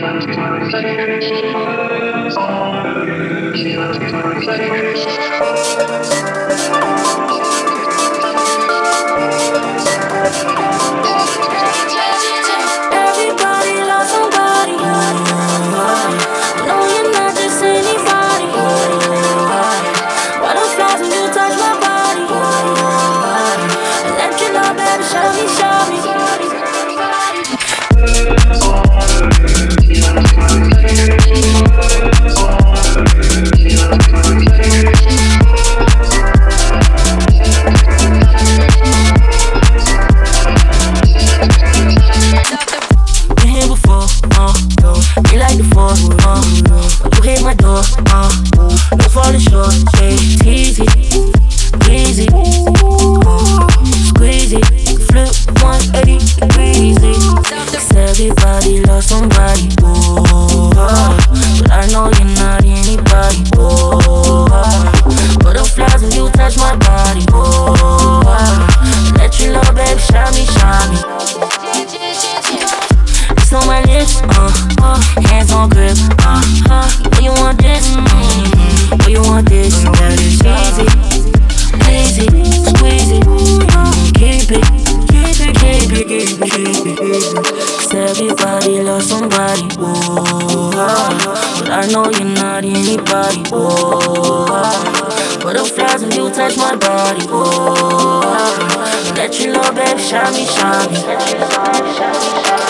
Everybody loves somebody. No, you're not just anybody. Butterflies when you touch my body. Let you know, baby, show me, show me. Been here before, me like the four, you hit my door, no falling short, it's easy, breezy, squeezy, flip 180 degrees, 'cause everybody loves somebody, but I know you're not anybody, butterflies when you touch my body, let you know, baby, shine me. It's on my lips, hands on grip, when you want this, when you want this, that is easy, easy, squeeze it, keep it. 'Cause everybody loves somebody, but I know you're not anybody, butterflies when you touch my body, let you know, baby, shine me.